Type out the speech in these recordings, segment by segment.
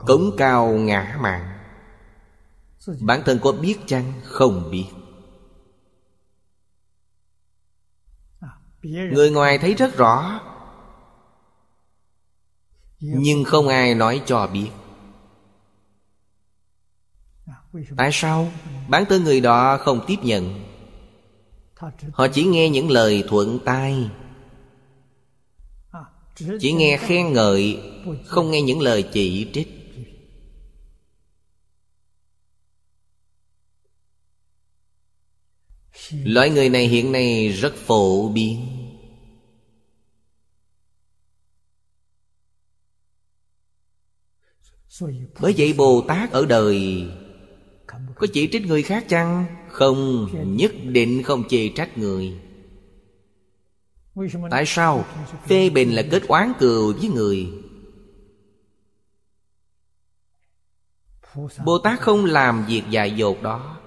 cống cao ngã mạn. Bản thân có biết chăng? Không biết. Người ngoài thấy rất rõ, nhưng không ai nói cho biết. Tại sao? Bản thân người đó không tiếp nhận. Họ chỉ nghe những lời thuận tai, chỉ nghe khen ngợi, không nghe những lời chỉ trích. Loại người này hiện nay rất phổ biến. Bởi vậy Bồ Tát ở đời có chỉ trích người khác chăng? Không, nhất định không chê trách người. Tại sao? Phê bình là kết oán cừu với người. Bồ Tát không làm việc dại dột đó.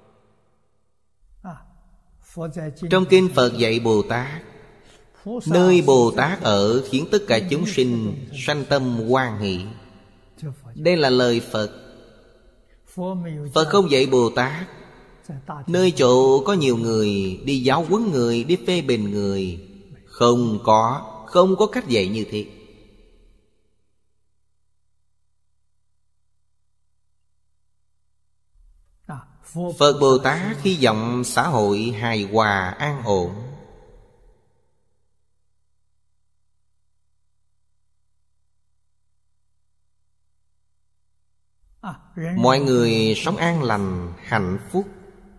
Trong kinh Phật dạy Bồ Tát, nơi Bồ Tát ở khiến tất cả chúng sinh sanh tâm hoan hỷ. Đây là lời Phật. Phật không dạy Bồ Tát nơi chỗ có nhiều người đi giáo huấn người, đi phê bình người. Không có cách dạy như thế. Phật Bồ Tát hy vọng xã hội hài hòa an ổn. Mọi người sống an lành, hạnh phúc,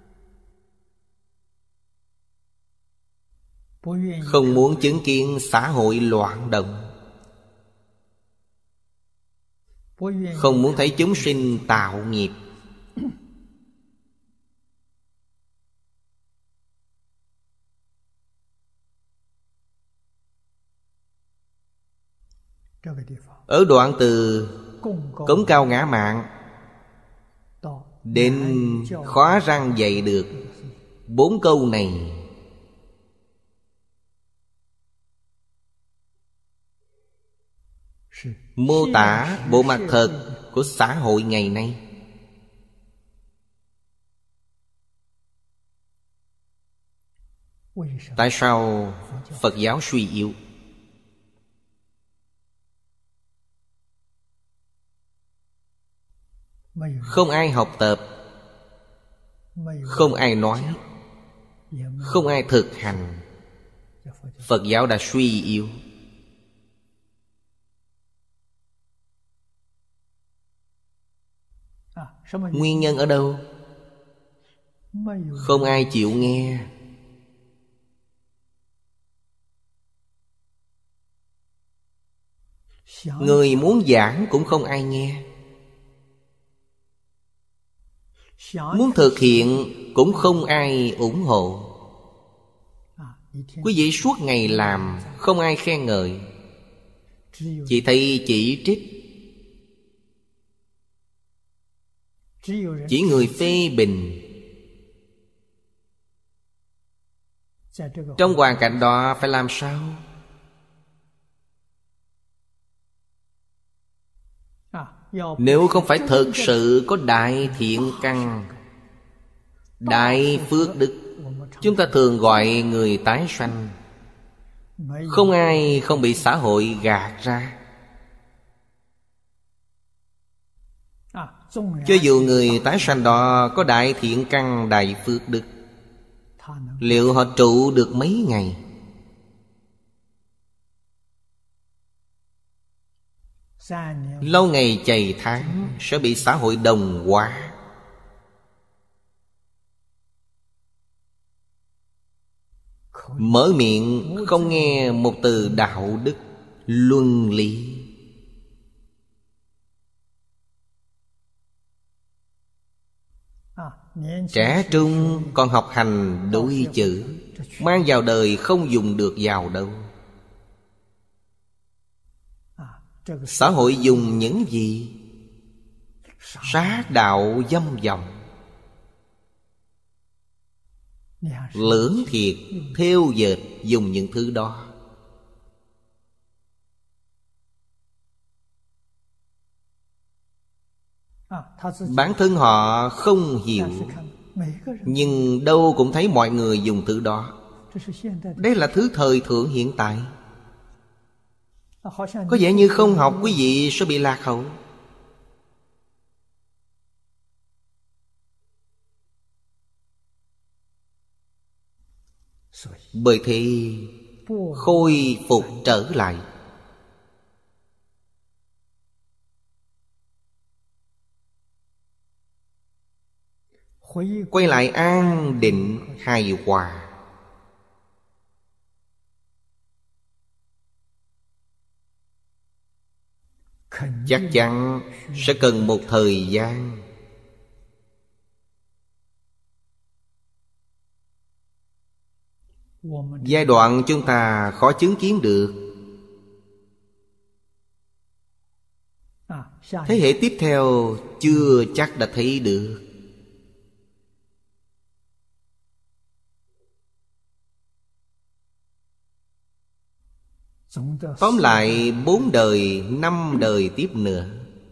không muốn chứng kiến xã hội loạn động, không muốn thấy chúng sinh tạo nghiệp. Ở đoạn từ cống cao ngã mạn đến khóa răng dạy được 4 câu này, mô tả bộ mặt thật của xã hội ngày nay. Tại sao Phật giáo suy yếu? Không ai học tập, không ai nói, không ai thực hành. Phật giáo đã suy yếu. Nguyên nhân ở đâu? Không ai chịu nghe. Người muốn giảng cũng không ai nghe. Muốn thực hiện cũng không ai ủng hộ. Quý vị suốt ngày làm, không ai khen ngợi, chỉ thấy chỉ trích, chỉ người phê bình. Trong hoàn cảnh đó phải làm sao? Nếu không phải thực sự có đại thiện căn, đại phước đức, chúng ta thường gọi người tái sanh. Không ai không bị xã hội gạt ra. Cho dù người tái sanh đó có đại thiện căn, đại phước đức, liệu họ trụ được mấy ngày? Lâu ngày chày tháng sẽ bị xã hội đồng hóa. Mở miệng không nghe một từ đạo đức, luân lý. Trẻ trung còn học hành đối chữ, mang vào đời không dùng được vào đâu. Xã hội dùng những gì? Sát đạo dâm vọng, lưỡng thiệt, thêu dệt, dùng những thứ đó. Bản thân họ không hiểu, nhưng đâu cũng thấy mọi người dùng thứ đó. Đây là thứ thời thượng hiện tại. Có vẻ như không học quý vị sẽ bị lạc hậu. Bởi thế khôi phục trở lại. Quay lại an định hài hòa. Chắc chắn sẽ cần một thời gian. Giai đoạn chúng ta khó chứng kiến được. Thế hệ tiếp theo chưa chắc đã thấy được. Tóm lại 4 đời, 5 đời tiếp nữa,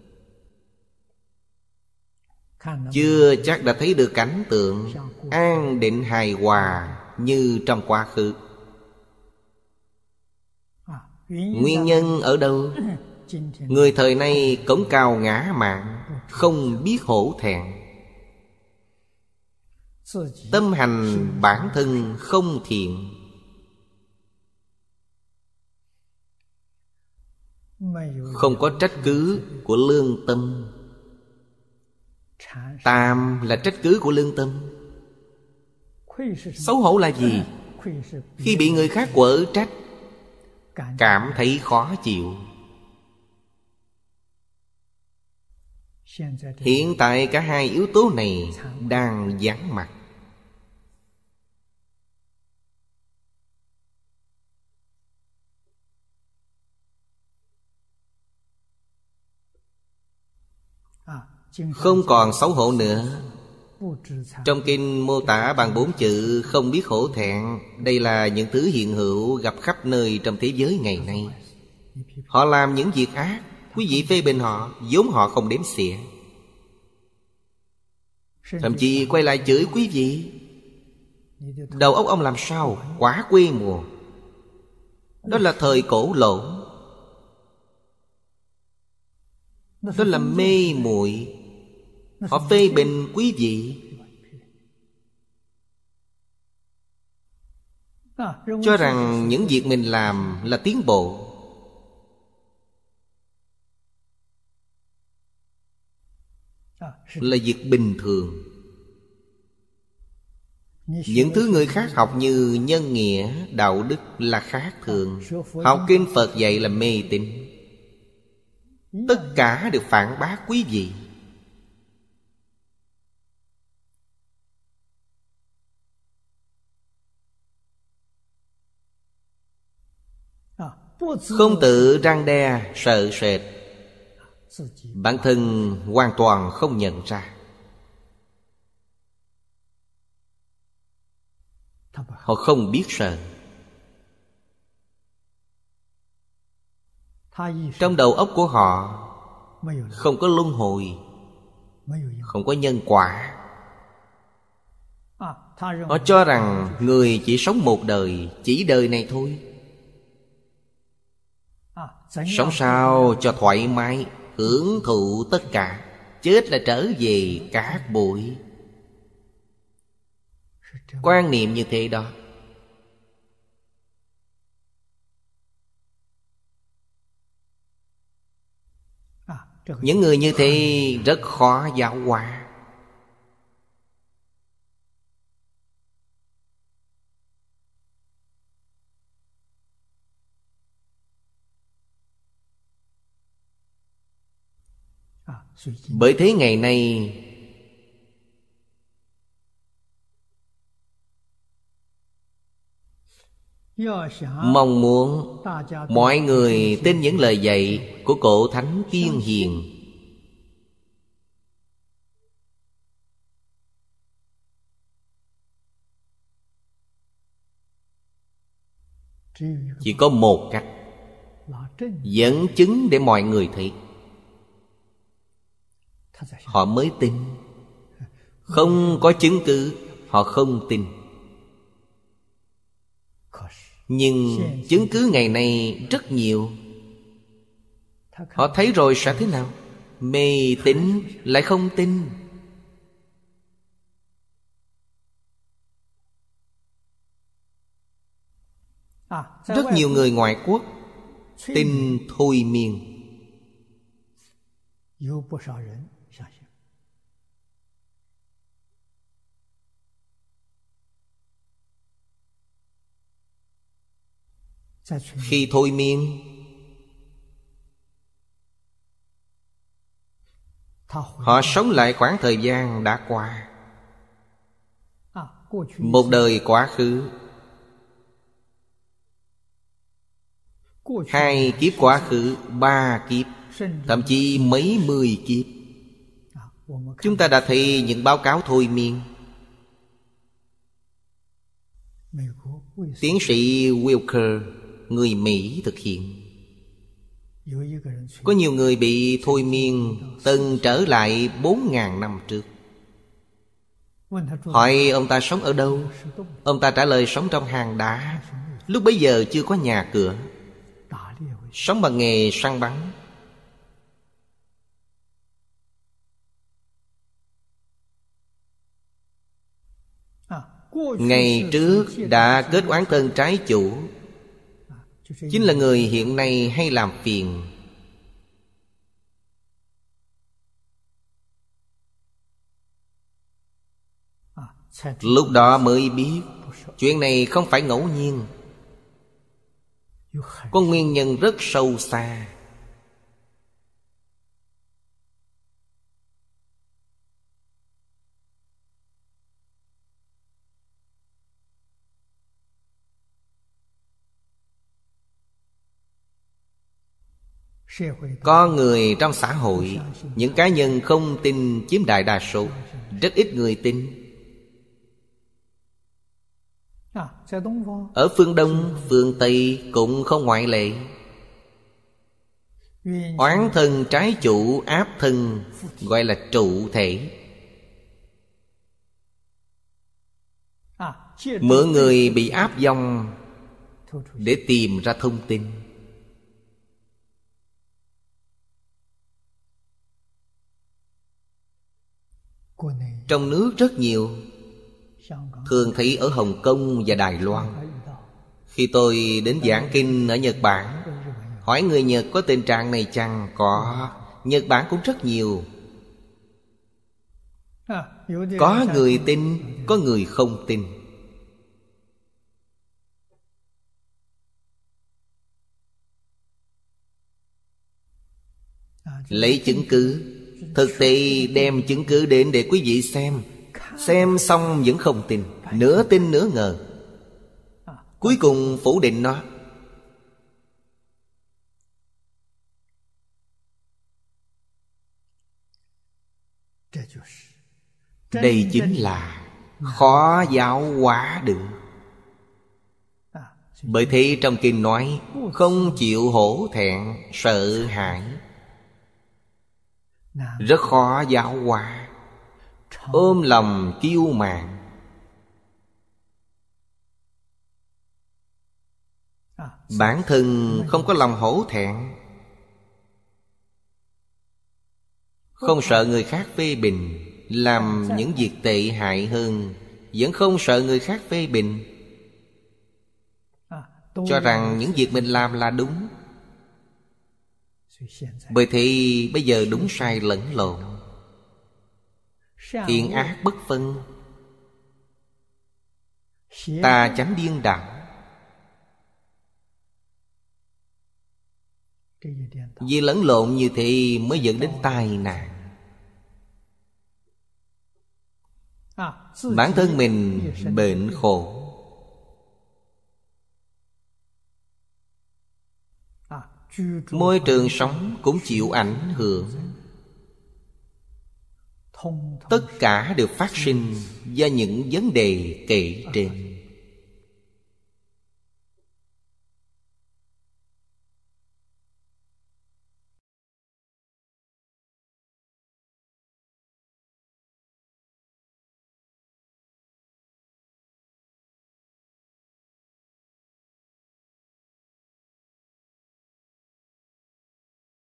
chưa chắc đã thấy được cảnh tượng an định hài hòa như trong quá khứ. Nguyên nhân ở đâu? Người thời nay cống cao ngã mạn, không biết hổ thẹn. Tâm hành bản thân không thiện, không có trách cứ của lương tâm. Tam là trách cứ của lương tâm. Xấu hổ là gì? Khi bị người khác quở trách, cảm thấy khó chịu. Hiện tại cả hai yếu tố này đang vắng mặt. Không còn xấu hổ nữa. Trong kinh mô tả bằng 4 chữ không biết hổ thẹn. Đây là những thứ hiện hữu gặp khắp nơi trong thế giới ngày nay. Họ làm những việc ác, quý vị phê bình họ, vốn họ không đếm xỉa. Thậm chí quay lại chửi quý vị. Đầu óc ông làm sao? Quá quê mùa. Đó là thời cổ lỗ. Đó là mê muội. Họ phê bình quý vị, cho rằng những việc mình làm là tiến bộ. Là việc bình thường. Những thứ người khác học như nhân nghĩa, đạo đức là khác thường. Học kinh Phật dạy là mê tín. Tất cả được phản bác quý vị. Không tự răn đe, sợ sệt, bản thân hoàn toàn không nhận ra. Họ không biết sợ. Trong đầu óc của họ không có luân hồi, không có nhân quả. Họ cho rằng người chỉ sống một đời, chỉ đời này thôi. Sống sao cho thoải mái, hưởng thụ tất cả, chết là trở về cát bụi. Quan niệm như thế đó. Những người như thế rất khó giáo hóa. Bởi thế ngày nay mong muốn mọi người tin những lời dạy của cổ thánh tiên hiền. Chỉ có một cách: dẫn chứng để mọi người thấy. họ mới tin. Không có chứng cứ, họ không tin. Nhưng chứng cứ ngày nay rất nhiều. Họ thấy rồi sẽ thế nào? Mê tín lại không tin. Rất nhiều người ngoại quốc tin thôi miên. Khi thôi miên, họ sống lại khoảng thời gian đã qua. Một đời quá khứ, 2 kiếp quá khứ, 3 kiếp, thậm chí mấy mươi kiếp. Chúng ta đã thấy những báo cáo thôi miên. Tiến sĩ Wilker, người Mỹ thực hiện. Có nhiều người bị thôi miên từng trở lại 4.000 năm trước. Hỏi ông ta sống ở đâu? Ông ta trả lời sống trong hang đá. Lúc bấy giờ chưa có nhà cửa, sống bằng nghề săn bắn. Ngày trước đã kết oán thân trái chủ, chính là người hiện nay hay làm phiền. Lúc đó mới biết chuyện này không phải ngẫu nhiên, có nguyên nhân rất sâu xa. Có người trong xã hội, những cá nhân không tin chiếm đại đa số, rất ít người tin. Ở phương Đông, phương Tây cũng không ngoại lệ. Oán thân trái chủ áp thân, gọi là trụ thể. Mỗi người bị áp vong để tìm ra thông tin. Trong nước rất nhiều, thường thấy ở Hồng Kông và Đài Loan. Khi tôi đến giảng kinh ở Nhật Bản, hỏi người Nhật có tình trạng này chăng? Có. Nhật Bản cũng rất nhiều. Có người tin, có người không tin. Lấy chứng cứ, thực tế đem chứng cứ đến để quý vị xem. Xem xong vẫn không tin, nửa tin nửa ngờ, cuối cùng phủ định nó. Đây chính là khó giáo hóa được. Bởi thế trong kinh nói không chịu hổ thẹn sợ hãi, rất khó giáo hóa. Ôm lòng kiêu mạn, bản thân không có lòng hổ thẹn, không sợ người khác phê bình, làm những việc tệ hại hơn, vẫn không sợ người khác phê bình, cho rằng những việc mình làm là đúng. Bởi thì bây giờ đúng sai lẫn lộn, thiện ác bất phân, tà chánh điên đảo. Vì lẫn lộn như thế mới dẫn đến tai nạn. Bản thân mình bệnh khổ, môi trường sống cũng chịu ảnh hưởng. Tất cả đều phát sinh do những vấn đề kể trên.